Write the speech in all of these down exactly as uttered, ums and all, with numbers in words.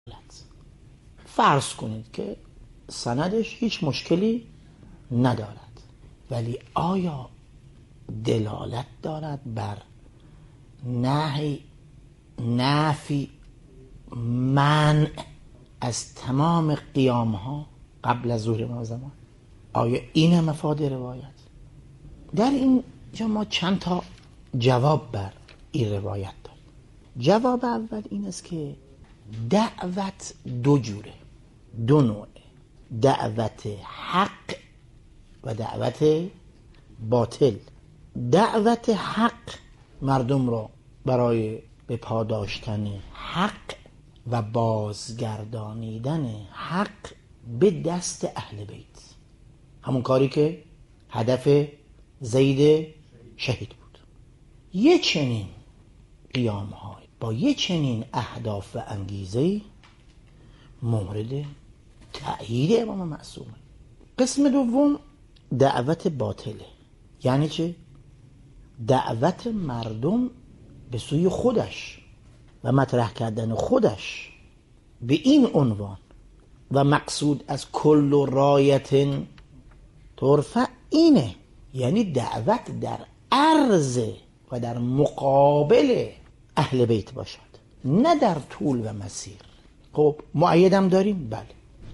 فرض کنید که سندش هیچ مشکلی ندارد، ولی آیا دلالت دارد بر نهی، نفی، منع از تمام قیام ها قبل از ظهور امام زمان؟ آیا این مفاد روایت؟ در این جا ما چند تا جواب بر این روایت داریم. جواب اول این است که دعوت دو جوره، دو نوعه، دعوت حق و دعوت باطل. دعوت حق مردم را برای به پاداشتن حق و بازگردانیدن حق به دست اهل بیت، همون کاری که هدف زید شهید بود. یه چنین قیام های با یه چنین اهداف و انگیزه مورد تأیید امام معصومه. قسم دوم دعوت باطله. یعنی چه؟ دعوت مردم به سوی خودش و مطرح کردن خودش به این عنوان و مقصود از کل رایت ترفع اینه، یعنی دعوت در عرض و در مقابل اهل بیت باشد، نه در طول و مسیر. خب مؤیدم داریم؟ بله.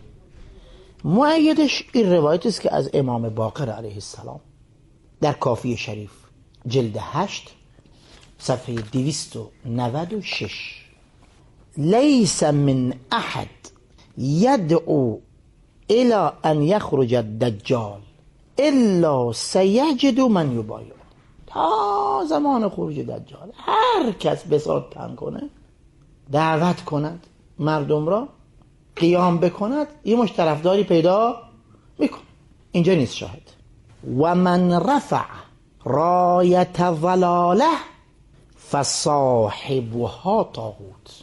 مؤیدش این روایت است که از امام باقر علیه السلام در کافیه شریف جلد هشت صفحه دویست و نود و شش: لیس من احد یدعو الى ان یخرج الدجال الا سیجد من یبایع. تا زمان خروج دجال هر کس بساط تن کنه، دعوت کند مردم را، قیام بکند، یه مش طرفداری پیدا میکن. اینجا نیست شاهد. و من رفع رایت ضلاله فصاحبها طاغوت.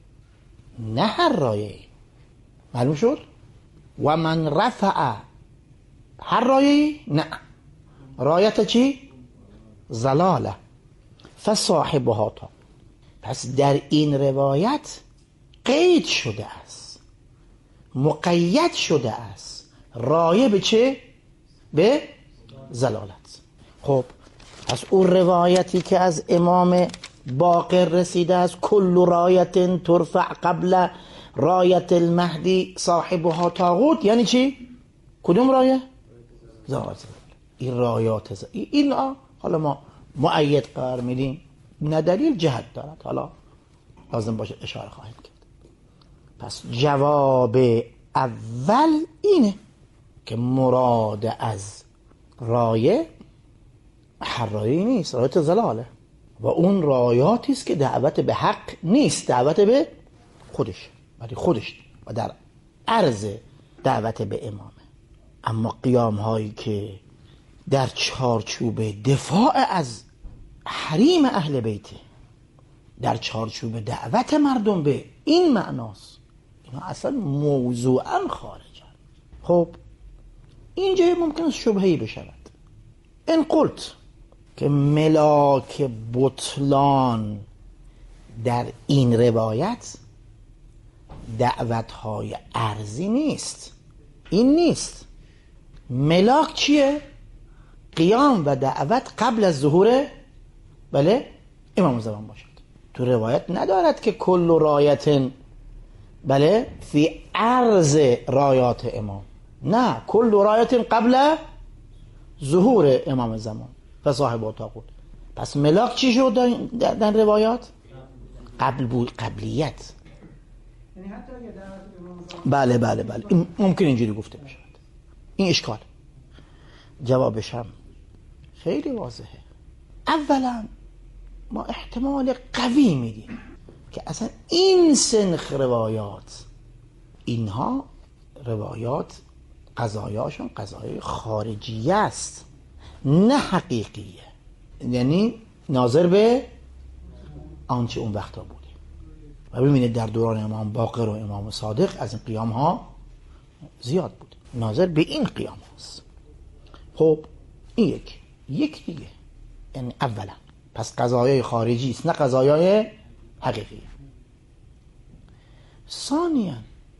نه هر رایه. معلوم شد؟ و من رفع هر رایه، نه، رایت چی؟ ضلاله فصاحبها طاغوت. پس در این روایت قید شده است، مقید شده است رایه به چه؟ به ضلالت. خب پس اون روایتی که از امام باقر رسیده است کل رایت ترفع قبل رایت المهدی صاحبها طاغوت، یعنی چی؟ کدوم رایه؟ ضلالت. این رایات ز... این آه. حالا ما مؤید قرار میدیم، نه دلیل جهت دارد، حالا لازم باشه اشاره خواهیم کرد. پس جواب اول اینه که مراد از رایه هر رایه نیست، رایت ضلاله، و اون رایاتی است که دعوت به حق نیست، دعوت به خودش، ولی خودش و در عرض دعوت به امامه. اما قیام هایی که در چارچوب دفاع از حریم اهل بیت، در چارچوب دعوت مردم به این معناست، اینا اصلا موضوعا خارجن. خب اینجا ممکن شبهه‌ای بشود. این قلت که ملاک بطلان در این روایت دعوت‌های عرضی نیست، این نیست. ملاک چیه؟ قیام و دعوت قبل از ظهور بله امام زمان باشد. تو روایت ندارد که کل رایت بله فی عرض رایات امام، نه، کل رایت قبل ظهور امام زمان و صاحب طاغوت. پس ملاک چی شد در, در روایات؟ قبل بود، قبلیت. بله بله بله این ممکن اینجوری گفته بشود. این اشکال. جوابش هم خیلی واضحه. اولا ما احتمال قوی میدیم که اصلا این سنخ روایات، اینها روایات قضایاشون قضای خارجی است، نه حقیقیه، یعنی ناظر به آنچه اون وقتا بوده. و ببینید در دوران امام باقر و امام صادق از این قیام ها زیاد بود، ناظر به این قیام هاست. خب این یک یک دیگه، یعنی اولا پس قضایای خارجی است، نه قضایای حقیقی. ثانیاً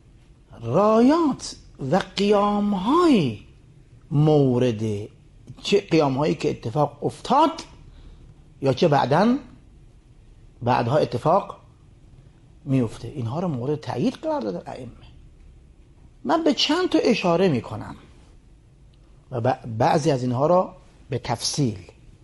رایات و قیام های مورد چه قیام هایی که اتفاق افتاد یا چه بعداً بعدها اتفاق میفته، اینها رو مورد تایید قرار داده ائمه. من به چند تا اشاره میکنم و بعضی از اینها را به تفصیل.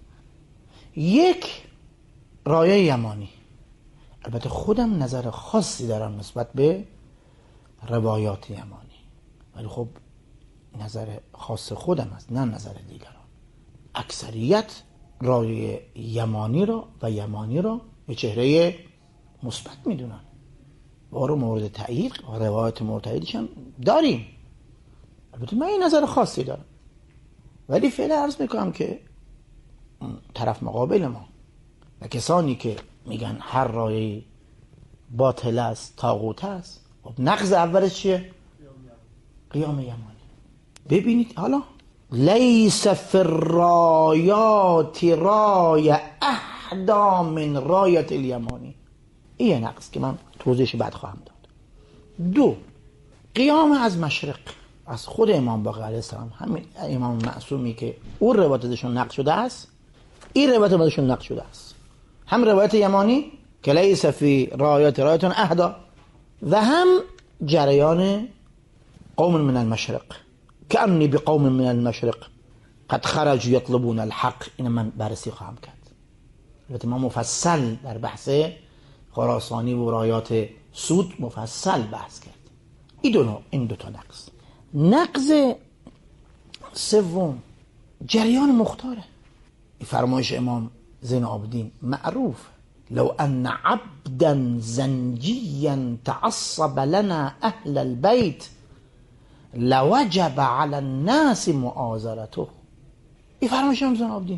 یک، رایه یمانی. البته خودم نظر خاصی دارم نسبت به روایات یمانی، ولی خب نظر خاص خودم است نه نظر دیگران. اکثریت رایه یمانی را و یمانی را به چهره مثبت میدونن. بارو مورد تایید و روایت مورد تاییدش هم داریم. البته من این نظر خاصی دارم، ولی فعلا عرض میکنم که طرف مقابل ما و کسانی که میگن هر رایه باطل است، طاغوت است، خب نقض اولش چیه؟ قیام یمانی. ببینید حالا لیس فی الرایات رای احدا من رایت الیمانی، این نقض که من توضیحش بعد خواهم داد. دو، قیام از مشرق از خود امام باقر علیه السلام، همین امام معصومی که اون روایتشون نقل شده است، این روایت ازشون نقل شده است، هم روایت یمانی که لیس فی رایات رایتون احدا و هم جریان قوم من المشرق کأنی بقوم من المشرق قد خرجوا یطلبون الحق. این من بررسی خواهم کرد. البته ما مفصل در بحث خراسانی و رایات سود مفصل بحث کرد. این دو نوع، این دو تا نقض. نقض سوم جریان مختاره. فرمایش امام زین العابدین معروف، لو ان عبدا زنجیا تعصب لنا اهل البيت لوجب على الناس معاذرته. این فرمایش امام زین العابدین،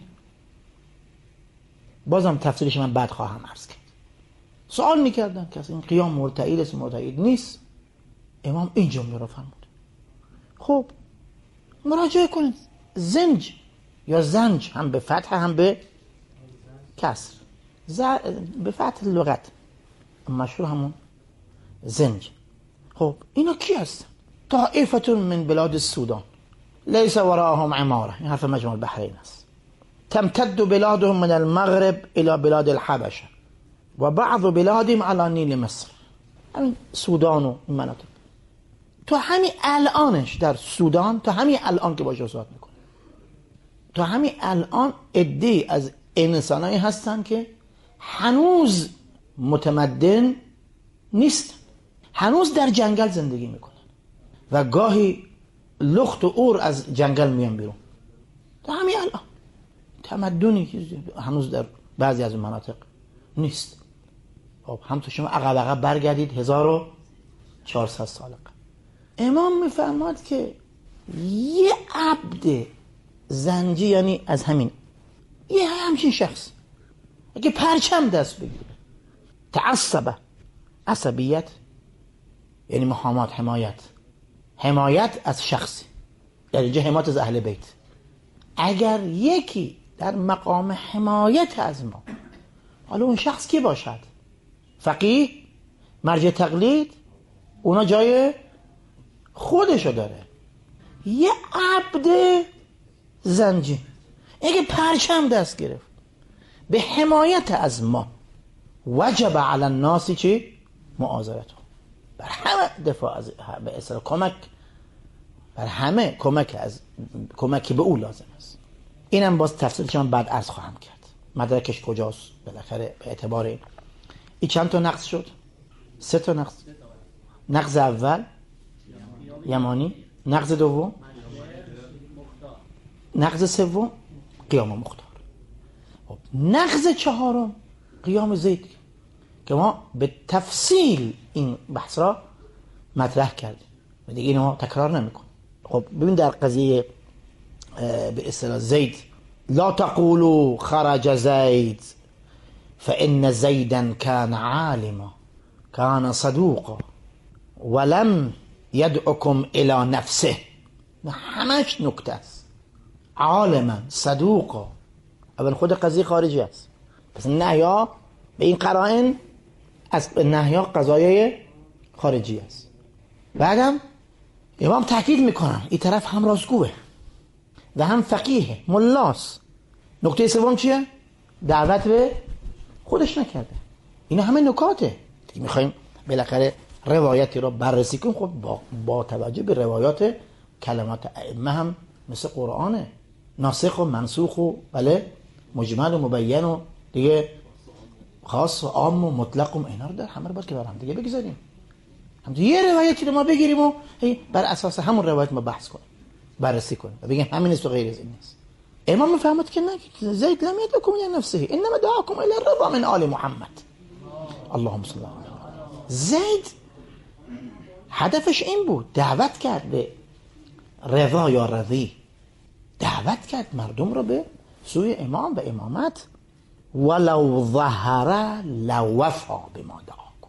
بازم تفسیرش من بعد خواهم عرض کرد. سوال میکردن که این قیام مرتعید است مرتعید نیست، امام این جمله رو فرمود. خب مراجعه کنید، زنج یا زنج هم به فتح هم به کسر، ز... به فتح لغت مشهور همون زنج. خب اینا کی هستن؟ طائفتون من بلاد السودان لیس وراءهم عماره، این حرف مجمع البحرین است. تمتد بلادهم من المغرب الى بلاد الحبشه و بعض بلادهم على نیل مصر. همین سودان و این مناطق تو همین الانش در سودان، تو همین الان که باشه صحبت میکنه، تو همین الان عده‌ای از انسانایی هستن که هنوز متمدن نیست، هنوز در جنگل زندگی میکنن و گاهی لخت و اور از جنگل میان بیرون. تو همین الان تمدنی که هنوز در بعضی از مناطق نیست. خب هم تو شما عقب عقب برگردید هزار و چهارصد سال قبل. امام میفرماد که یه عبد زنجی، یعنی از همین یه همچین شخص اگه پرچم دست بگیره، تعصبه، عصبیت یعنی محامات، حمایت، حمایت از شخصی، در اینجا حمایت از اهل بیت. اگر یکی در مقام حمایت از ما، حالا اون شخص کی باشد؟ فقیه، مرجع تقلید، اونا جای خودشو داره. یه عبد زنجی اگه پرچم دست گرفت به حمایت از ما، وجب علی الناس چی؟ معاذرته، بر همه دفاع از، به اصطلاح کمک بر همه کمک از کمکی به او لازم است. اینم باز تفصیلش من بعد عرض خواهم کرد، مدرکش کجاست بالاخره به اعتبار این. این چند تا نقض شد؟ سه تا نقض. نقض اول یمانی، نقض دوم، نقض سوم قیام مختار. نقض چهارم قیام زید که ما به تفصیل این بحث را مطرح کردیم و دیگه اینو تکرار نمیکنم. خب ببین در قضیه به اصطلاح زید، لا تقولوا خرج زید فإن زيدا كان عالما كان صدوقا ولم يدعكم الى نفسه. همش نکته است. عالما، صدوقا، اول خود قضیه خارجی است، پس نهیا به این قرائن از نهیا قضایای خارجی است. بعدم امام تاکید میکنن این طرف هم راستگوه و هم فقیه ملاس. نکته سوم چیه؟ دعوت به خودش نکرده. اینا همه نکاته دیگه. میخوایم بالاخره روایتی رو بررسی کنیم، خب با, با توجه به روایات کلمات ائمه هم مثل قرآنه، ناسخ و منسوخ و بله مجمل و مبین و دیگه خاص و عام و مطلق و اینا رو در همه رو باید که برام دیگه بگذاریم. هم یه روایتی رو ما بگیریم و بر اساس همون روایت ما بحث کنیم، بررسی کنیم و بگیم همین است و غیر از این نیست. امام میفهمد که نه، زید لم یدعکم الی نفسه انما دعاکم الی الرضا من آل محمد. اللهم صل علی محمد. زید هدفش این بود، دعوت کرد به رضا یا رضی، دعوت کرد مردم رو به سوی امام و امامت. ولو ظهر لوفا بما دعاکم،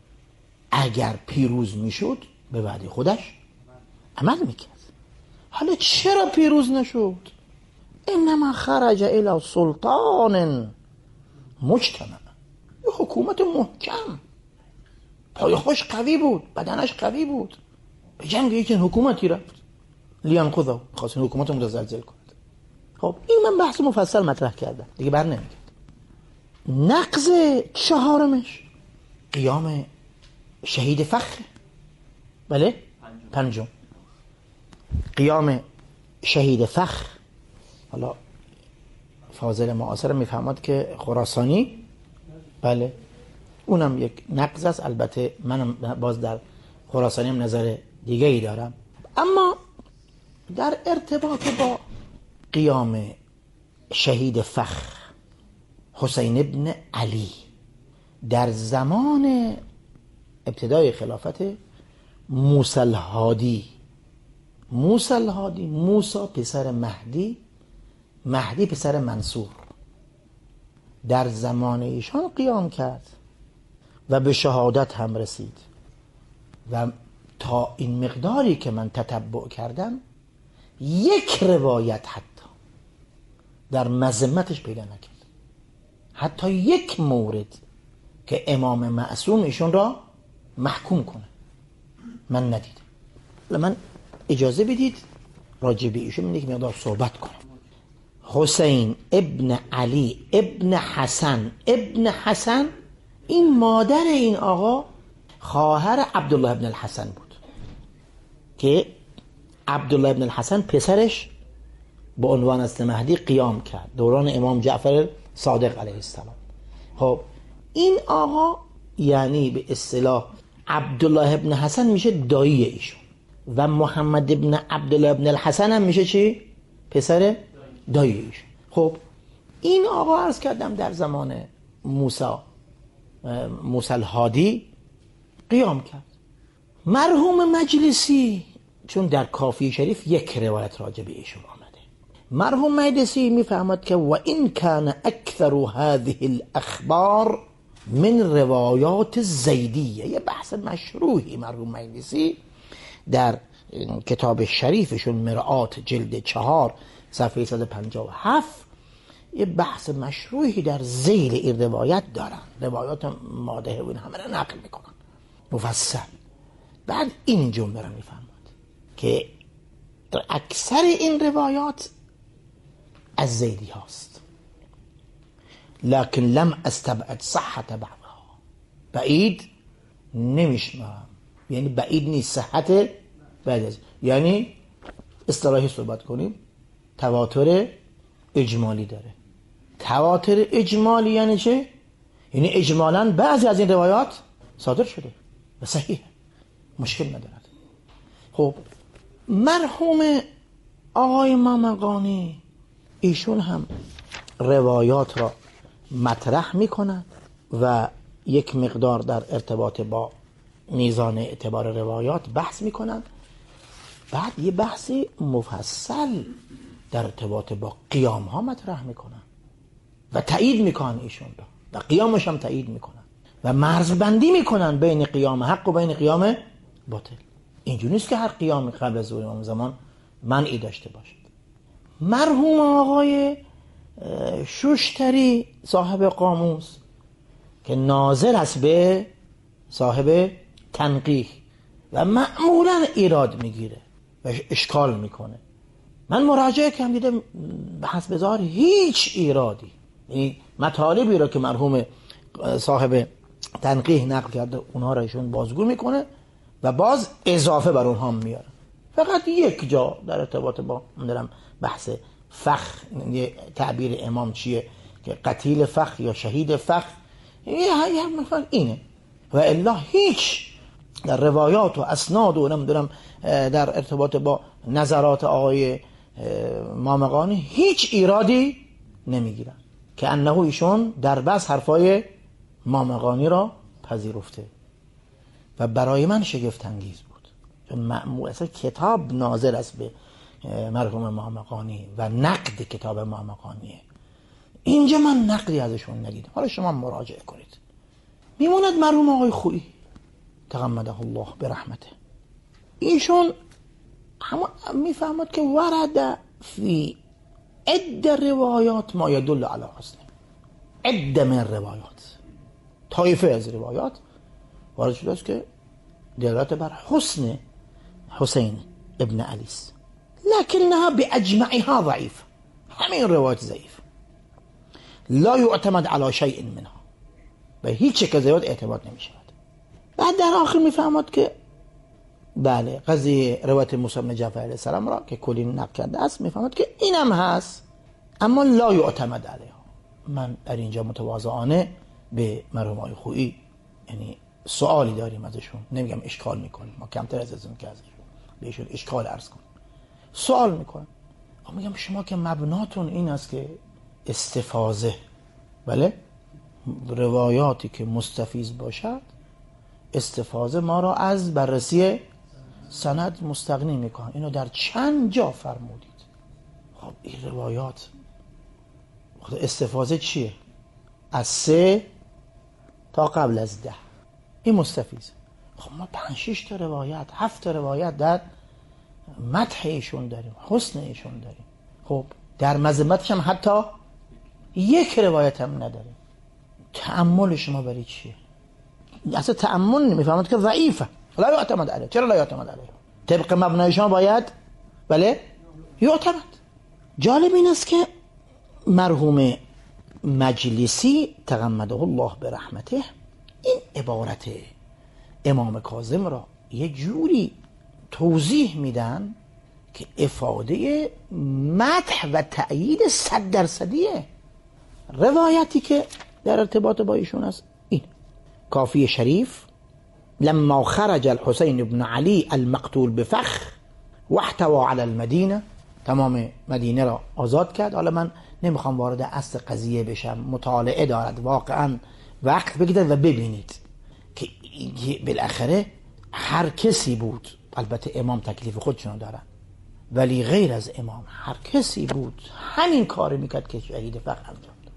اگر پیروز میشد به وعده خودش عمل میکرد. حالا چرا پیروز نشد؟ انما خرج الى سلطان مجتمع، یه حکومت محکم، پایه‌هاش قوی بود، بدنش قوی بود، به جنگ یک حکومتی رفت لیانقضوا، خواست حکومت رو متزلزل کند. خب این من بحث مفصل مطرح کردم دیگه، بر نمیگرد. نقض چهارمش قیام شهید فخر، بله پنجم قیام شهید فخر. حالا فاضل معاصر میفهمد که خراسانی، بله اونم یک نقض است. البته منم باز در خراسانی هم نظر دیگه ای دارم. اما در ارتباط با قیام شهید فخر حسین ابن علی در زمان ابتدای خلافت موسی الهادی، موسی الهادی موسی پسر مهدی، مهدی پسر منصور، در زمان ایشان قیام کرد و به شهادت هم رسید. و تا این مقداری که من تتبع کردم یک روایت حتی در مذمتش پیدا نکرد، حتی یک مورد که امام معصوم ایشون را محکوم کنه من ندیدم. من اجازه بدید راجع به ایشون من یک مقدار صحبت کنم. حسین ابن علی ابن حسن ابن حسن، این مادر این آقا خواهر عبدالله ابن الحسن بود که عبدالله ابن الحسن پسرش به عنوان است مهدی قیام کرد دوران امام جعفر صادق علیه السلام. خب این آقا یعنی به اصطلاح عبدالله ابن حسن میشه دایی ایشون و محمد ابن عبدالله ابن الحسن هم میشه چی؟ پسر دایی ایشون. خب این آقا عرض کردم در زمان موسی موسی الهادی قیام کرد. مرحوم مجلسی چون در کافی شریف یک روایت راجع به ایشون آمده، مرحوم مجلسی میفهمد که و این کان اکثر هذه الاخبار من روایات زیدیه. یه بحث مشروحی مرحوم مجلسی در کتاب شریفشون مرآت جلد چهار صفحه صد و پنجاه و هفت یه بحث مشروحی در ذیل این روایت دارن، روایات ماده و این همه را نقل میکنن مفصل. بعد این جمله را میفهمد که در اکثر این روایات از زیدی هاست، لکن لم استبعد صحت بعضها، بعید نمیشمارم، یعنی بعید نیست صحت بعد از، یعنی اصطلاحی صحبت کنیم تواتر اجمالی داره. تواتر اجمالی یعنی چه؟ یعنی اجمالاً بعضی از این روایات صادر شده و صحیحه، مشکل ندارد. خب مرحوم آقای مامقانی ایشون هم روایات را مطرح میکنند و یک مقدار در ارتباط با میزان اعتبار روایات بحث میکنند. بعد یه بحثی مفصل در ارتباط با قیام ها مطرح میکنن و تایید میکنن ایشون را و قیامش هم تایید میکنن و مرزبندی میکنن بین قیام حق و بین قیام باطل. اینجوری نیست که هر قیام قبل از ظهور امام زمان منعی داشته باشد. مرحوم آقای شوشتری صاحب قاموس که ناظر است به صاحب تنقیح و معمولا ایراد میگیره و اشکال میکنه. من مراجعه کردم دیدم به حسب ظاهر هیچ ایرادی، این مطالبی رو که مرحوم صاحب تنقیح نقل کرده اونها را ایشون بازگو میکنه و باز اضافه بر اونها میاره. فقط یک جا در ارتباط با می‌دونم بحث فخ، تعبیر امام چیه که قتیل فخ یا شهید فخ، اینه و الا هیچ در روایات و اسناد و نمیدونم در ارتباط با نظرات آقای مامقانی هیچ ایرادی نمیگیرن که انه ایشون در بس حرفای مامقانی را پذیرفته و برای من شگفت انگیز بود، چون معمول اصلا کتاب ناظر است به مرحوم مامقانی و نقد کتاب مامقانیه. اینجا من نقدی ازشون ندیدم. حالا شما مراجعه کنید. میموند مرحوم آقای خویی تغمده الله برحمته، ایشون همون میفهمد که ورد فی عده روایات ما یدل علی حسن، عده من روایات، طایفه از روایات وارد شده است که دلالت بر حسن حسین ابن علی است، لکنها باجمعها ضعیف، همین روایت ضعیف، لا یعتمد علی شیء منها، به هیچ یک از روایات اعتماد نمی شود. بعد در آخر میفهمد که بله قضیه روایت موسی بن جعفر علیه السلام را که کلی نقل کرده است میفهمد که اینم هست اما لا یعتمد علیها. من در اینجا متواضعانه به مرحوم آقای خویی یعنی سوالی داریم ازشون، نمیگم اشکال میکنیم، ما کمتر از ازشون که ازشون بهشون اشکال عرض کنیم، سوال میکنم. میگم شما که مبناتون این است که استفاضه، بله روایاتی که مستفیض باشد استفاضه ما را از بررسی سند مستغنی میکنه، اینو در چند جا فرمودید. خب این روایات استفاضه چیه؟ از سه تا قبل از ده این مستفیض. خب ما پنج شش تا روایت هفت تا روایت در مدح ایشون داریم، حسن ایشون داریم. خب در مذمتش هم حتی یک روایت هم نداریم. تأمل شما برای چیه؟ اصلا تأمل نمیفهمد که ضعیفه، لا یعتمد علیه. چرا لا یعتمد علیه؟ طبق مبنای شما باید بله یعتمد. جالب این است که مرحوم مجلسی تغمده الله برحمته این عبارت امام کاظم را یه جوری توضیح میدن که افاده مدح و تأیید صد درصدیه. روایتی که در ارتباط با ایشون است این کافی شریف لما خرج الحسین بن علی المقتول بفخ واحتوى على المدینه، تمام مدینه را آزاد کرد. حالا من نمیخوام وارد اصل قضیه بشم، مطالعه دارد واقعا وقت بگیرید و ببینید که بالاخره هر کسی بود، البته امام تکلیف خودشون دارن ولی غیر از امام هر کسی بود همین کار میکرد که شهید فخ انجام داد.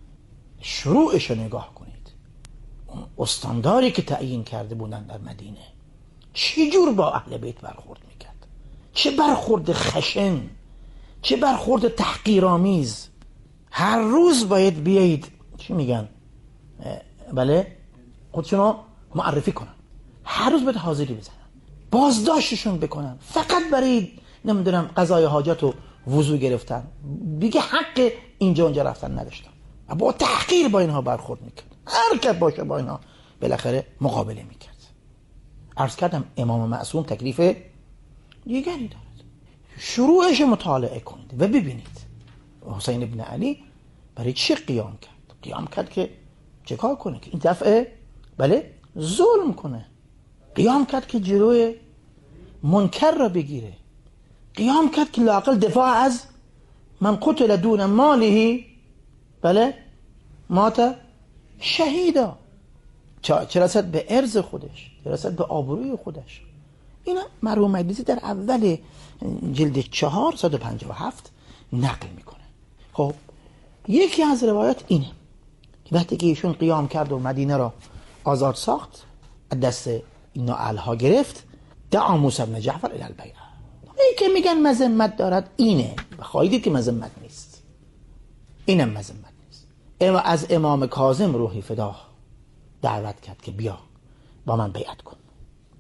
شروعش رو نگاه کنید، اون استانداری که تعیین کرده بودن در مدینه چه جور با اهل بیت برخورد میکرد، چه برخورد خشن، چه برخورد تحقیرآمیز. هر روز باید بیایید چی میگن بله خودشونو معرفی کنن، هر روز باید حاضری بزنن، بازداشتشون بکنن فقط برای نمیدونم قضای حاجت و وضو گرفتن، دیگه حق اینجا اونجا رفتن نداشتن. با تحقیر با اینها برخورد میکرد، هر که باشه با اینها بالاخره مقابله میکرد. عرض کردم امام معصوم تکلیف دیگری دارد. شروعش مطالعه کنید و ببینید حسین ابن علی برای چی قیام کرد. قیام کرد که چه کار کنه که این دفعه بله ظلم کنه، قیام کرد که جلوی منکر را بگیره، قیام کرد که لااقل دفاع از من قتل دون ماله بله مات شهیدا، چه رسد به عرض خودش، چه رسد به آبروی خودش. اینا مرحوم مجلسی در اول جلد چهار صد و پنجاه و هفت نقل میکنه. خب یکی از روایات اینه که وقتی که ایشون قیام کرد و مدینه را آزاد ساخت، دست اینا الها گرفت، دعا موسی بن جعفر الی البیعه. این که میگن مذمت دارد اینه، خواهید دید که مذمت نیست، اینم مذمت نیست. اما از امام کاظم روحی فدا دعوت کرد که بیا با من بیعت کن.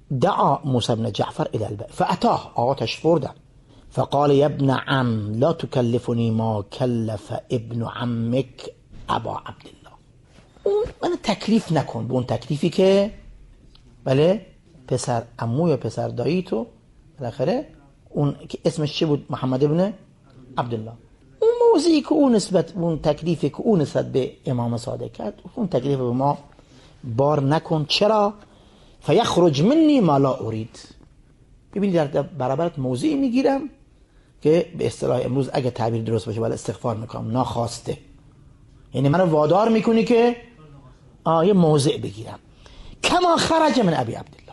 دعا موسى بن جعفر الى البيت فاتاه، آقا تشریف بردن. فقال يا ابن عم لا تكلفني ما كلف ابن عمك ابا عبدالله. اون من تکلیف نکن به اون تکلیفی که بله پسر عمو یا پسر دایی تو بالاخره اون که اسمش چه بود؟ محمد ابن عبدالله. اون موضوعی که اون نسبت اون تکلیفی که اون نسبت به امام صادق کرد اون تکلیف به ما بار نکن. چرا؟ فیخرج منی ما لا ارید. ببینید در برابرت موضوعی میگیرم که به اصطلاح امروز اگه تعبیر درست باشه باید استغفار میکنم، ناخواسته. یعنی منو وادار میکنی که آیه موضع بگیرم. کما خرج من ابی عبدالله،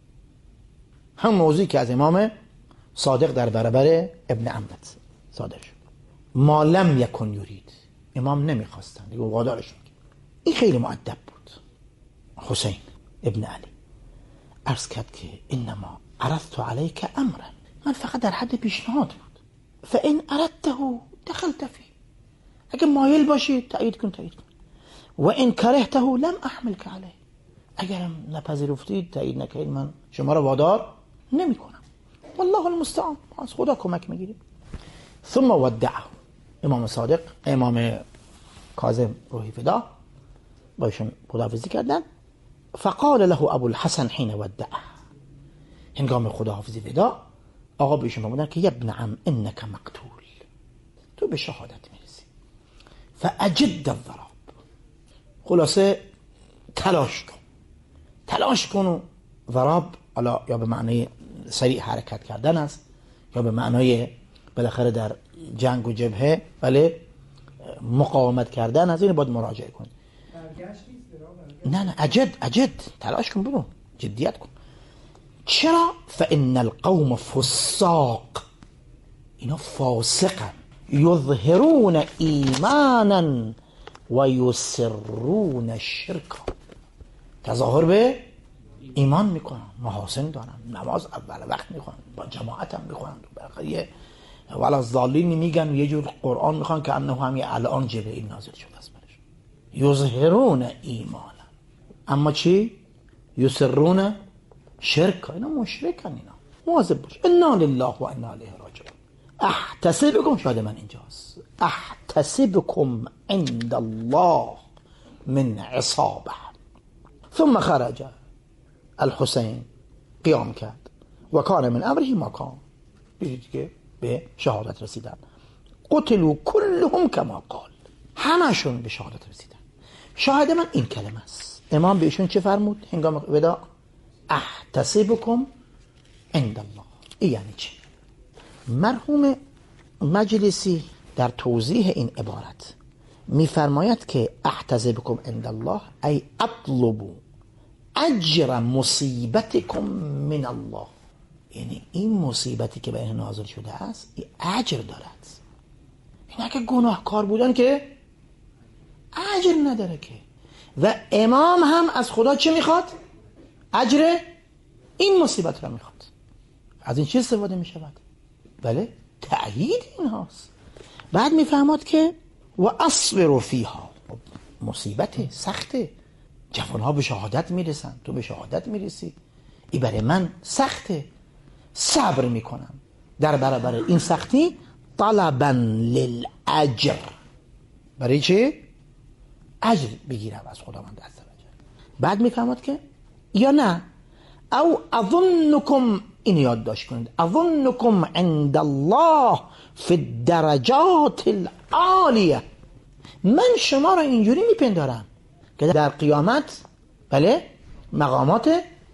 هم موضوعی که از امام صادق در برابر ابن عمت صادق شد. ما لم یکن یرید، امام نمیخواستن دیگه وادارشون. این خیلی مؤدب بود. حسین ابن علی عرض کرد که انما عرضت علیک امرا، من فقط در حد پیشنهاد بود. فان اردته دخلت فيه، اگه مایل باشی تایید کن تایید کن. و ان کرهته لم احملك علیه، اگرم نپذیرفتید تایید نکردید من شما را وادار نمی کنم. والله المستعان، از خدا کمک میگیریم. ثم ودعه، امام صادق امام کاظم روحی فدا باشون خداحافظی کردن. فقال له ابو الحسن حين ودعه، هنگام خداحافظی ودا آقا بهشون فرمودن که یا ابن عم انک مقتول، تو به شهادت میرسی. فاجد الضرب، خلاصه تلاش کن تلاش کن و ضرب حالا یا به معنی سریع حرکت کردن است یا به معنای بالاخره در جنگ و جبهه بله مقاومت کردن است. این باید مراجعه کن. نه نه اجد اجد تلاش کن، برو جدیت کن. چرا؟ فان القوم فساق، اینا فاسقن. یظهرون ایمانا و یسرون شرکا، تظاهر به ایمان میکنن، محاسن دارن، نماز اول وقت میخونن، با جماعت هم میخونن، بالاخره ولا الضالین میگن، یه جور قرآن میخوان که انه همین الان جبرئیل نازل شده است برش. یظهرون ایمانا، اما چی؟ یسرون شرک، اینا مشرکن. اینا مواظب باش. انا لله و انا الیه راجعون. احتسبکم، شاید من اینجاست، احتسبکم عند الله من عصابه. ثم خرج الحسین، قیام کرد. و کان من امره ما کان، بیدید که به شهادت رسیدن. قتلوا كلهم كما قال، همشون به شهادت رسیدن. شاهد من این کلمه است. امام بهشون چه فرمود هنگام وداع؟ احتسبکم عند الله. این یعنی چه؟ مرحوم مجلسی در توضیح این عبارت میفرماید که احتسبکم عند الله ای اطلبوا اجر مصیبتکم من الله، یعنی این مصیبتی که به این نازل شده است این اجر دارد. این اگه گناهکار بودن که اجر نداره که. و امام هم از خدا چه میخواد؟ اجر این مصیبت را میخواد. از این چه استفاده میشود؟ بله تأیید این هاست. بعد میفهمد که و اصبروا فیها، مصیبت سخته، جوانها به شهادت میرسن، تو به شهادت میرسی، این برای من سخته، صبر میکنم در برابر این سختی. طلبا للاجر، برای چه؟ اجر بگیرم از خداوند عزوجل. بعد میفهمد که یا نه او اظنکم، این یاد داشت کنید، اظنکم عند الله فی الدرجات العالیه، من شما را اینجوری میپندارم که در قیامت بله مقامات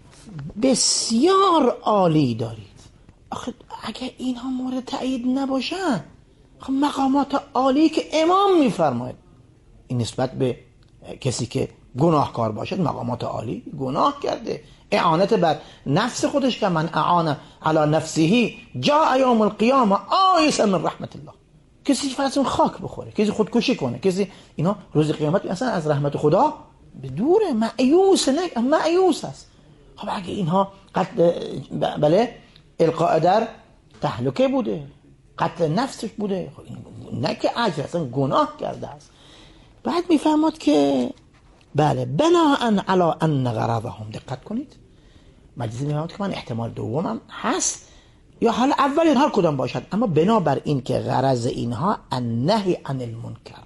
بسیار عالی دارید. آخه اگه اینها مورد تأیید نباشن، آخه مقامات عالی که امام میفرماید، این نسبت به کسی که گناهکار باشد، مقامات عالی، گناه کرده، اعانت بر نفس خودش که من اعانه علی نفسه جاء یوم القیامه آیسا من رحمت الله، کسی فرض خاک بخوره، کسی خودکشی کنه، کسی اینا روز قیامت اصلا از رحمت خدا به دوره، مایوس نه مایوس است. خب اگه اینها قتل بله القاء در تهلکه بوده، قتل نفسش بوده، خب نه که اجر، اصلا گناه کرده است. بعد میفهمد که بله بناء علی ان غرضهم، دقت کنید، مجلسی میفهمد که من احتمال دومم هست یا حال اولی، هر کدام باشد، اما بنابر این که غرض اینها النهی عن المنکر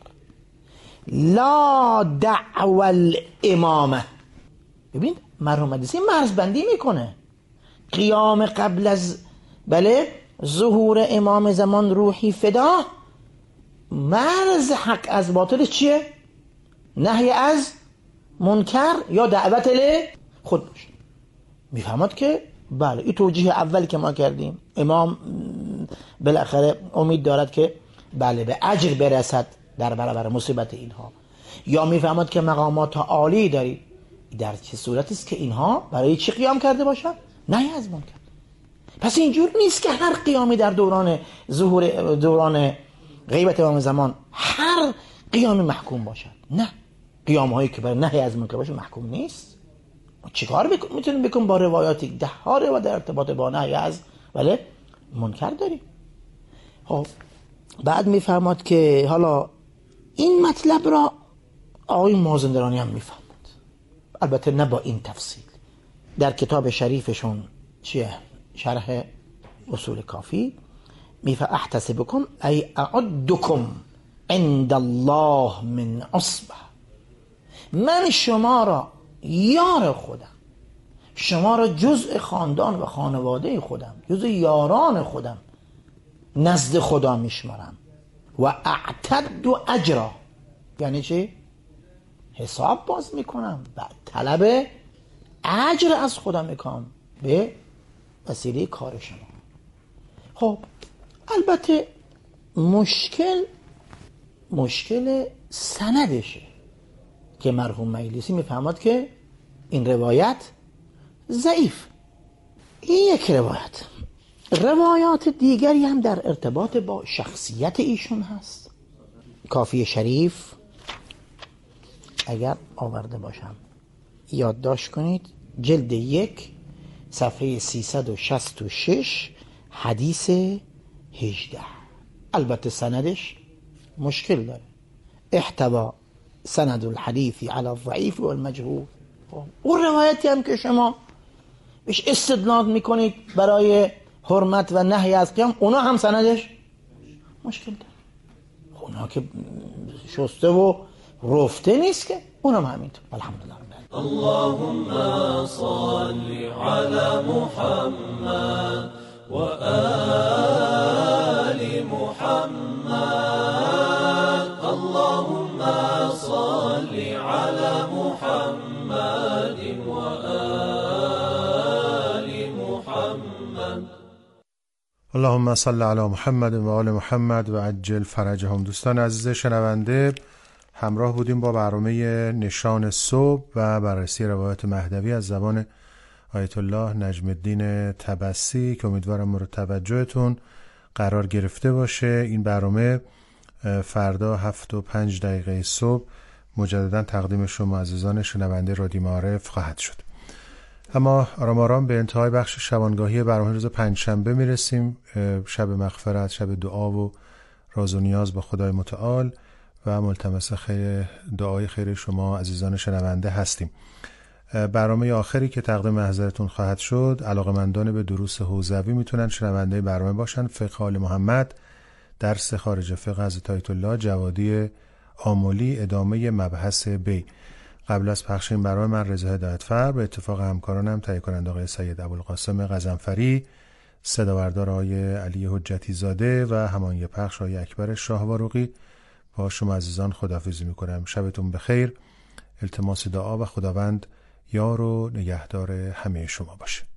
لا دعوى الامامه. ببین مرحوم مجلسی مرزبندی میکنه قیام قبل از بله ظهور امام زمان روحی فدا، مرز حق از باطل چیه؟ نهی از منکر یا دعوت له خود باشه. میفهمد که بله این توجیه اولی که ما کردیم، امام بالاخره امید دارد که بله به اجر برسد در برابر مصیبت اینها، یا میفهمد که مقامات عالی داری. در چه صورتی است که اینها برای چی قیام کرده باشن؟ نهی از منکر. پس اینجور نیست که هر قیامی در دوران ظهور دوران غیبت امام زمان هر قیامی محکوم باشد. نه، قیام هایی که برای نهی از منکر باشه محکوم نیست. چیکار بکن؟ میتونیم بکن با روایاتی ده ها روایت در ارتباط با نهی از بله منکر داریم. خب بعد میفهمد که حالا این مطلب را آقای مازندرانی هم میفهمد، البته نه با این تفصیل. در کتاب شریفشون چیه؟ شرح اصول کافی میفه احتسبکم ای اعدکم عند الله من عصبه، من شما را یار خودم، شما را جزء خاندان و خانواده خودم، جزء یاران خودم نزد خدا میشمارم. و اعتد و اجرا یعنی چی؟ حساب باز میکنم و طلب اجر از خدا میکنم به وسیله کار شما. خب البته مشکل مشکل سندشه که مرحوم مجلسی میفهمد که این روایت ضعیف. این یک روایت. روایات دیگری هم در ارتباط با شخصیت ایشون هست. کافی شریف اگر آورده باشم یادداشت کنید، جلد یک صفحه سیصد و شصت و شش حدیث هجده. البته سندش مشکل داره. احتوا سند الحدیث علی الضعیف و المجهول. اون روایتی هم که شما بهش استدلال میکنید برای حرمت و نهی از قیام، اونا هم سندش مشکل داره. اونا که شسته و رفته نیست که، اونم همینطور. الحمدلله. اللهم صل على محمد و آل محمد. اللهم صل على محمد و آل محمد. اللهم صل علی محمد و آل محمد و عجل فرجهم. دوستان عزیز شنونده، همراه بودیم با برنامه نشان صبح و بررسی روایت مهدوی از زبان آیت الله نجم الدین طبسی که امیدوارم مورد توجهتون قرار گرفته باشه. این برنامه فردا هفت و پنج دقیقه صبح مجددا تقدیم شما عزیزان شنونده رادیو معارف خواهد شد. اما آرام آرام به انتهای بخش شبانگاهی برنامه روز پنجشنبه میرسیم. شب مغفرت، شب دعا و راز و نیاز با خدای متعال و ملتمس خیر دعای خیر شما عزیزان شنونده هستیم. برنامه آخری که تقدیم حضرتون خواهد شد، علاقه‌مندان به دروس حوزوی میتونن شنونده برنامه باشن. فقه آل محمد، درس خارج فقه حضرت آیت الله جوادی آملی، ادامه مبحث بی. قبل از پخش این برنامه من رضا هدایتفر به اتفاق همکارانم تهیه کننده آقای سید ابوالقاسم غضنفری، صداوردار آقای علی حجتی زاده و هماهنگ پخش آقای اکبر شاهوارقی با شما عزیزان خداحافظی میکنم. شبتون بخیر. التماس دعا و خداوند یار و نگهدار همه شما باشه.